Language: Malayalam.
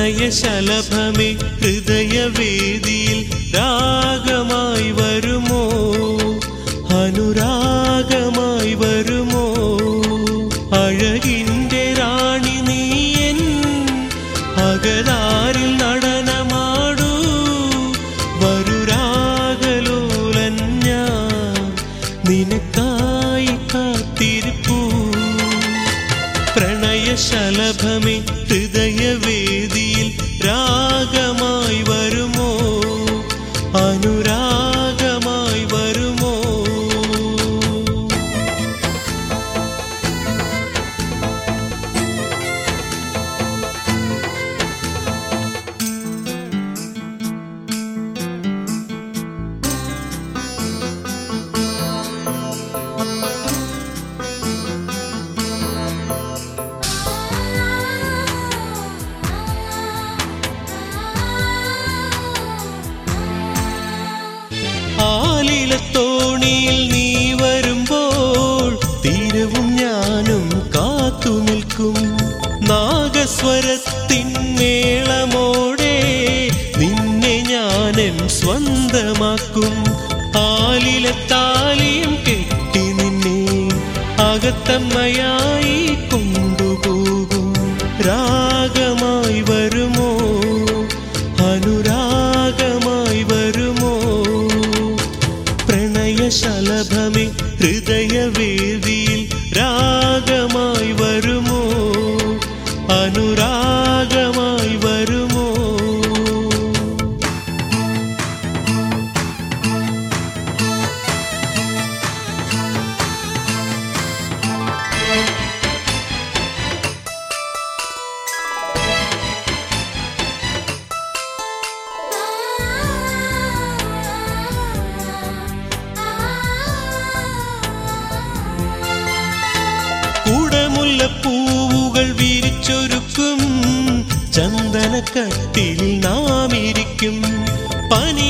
പ്രണയശലഭമേ ഹൃദയവേദിയിൽ രാഗമായി വരുമോ, അനുരാഗമായി വരുമോ? അഴകിൻ്റെ റാണി നീയൻ അകതാരിൽ നടനമാടൂ, വരു രാഗലോലൻ ഞാൻ നിനക്കായി കാത്തിരിപ്പൂ. പ്രണയശലഭമേ ഹൃദയവേദിയിൽ രാഗമായി വരുമോ, അനുരാഗമായി വരുമോ? ആലിലത്തോണിയിൽ നീ വരുമ്പോൾ തീരവും ഞാനും കാത്തു നിൽക്കും. നാഗസ്വരത്തിൻ മേളമോടെ നിന്നെ ഞാനും സ്വന്തമാക്കും. ആലിലത്താലിയും കെട്ടി നിന്നെ അകത്തമ്മയായി കൊണ്ടുപോകും. രാഗമായി വരുമോ, അനുരാഗമായി വരുമോ? പ്രണയശലഭമേ ഹൃദയവേദിയിൽ രാഗമായി വരുമോ, അനുരാഗമായി വരുമോ? കുടമുല്ലപ്പൂവുകൾ വിരിച്ചൊരുക്കും ചന്ദനക്കട്ടിൽ നാം ഇരിക്കും. പനി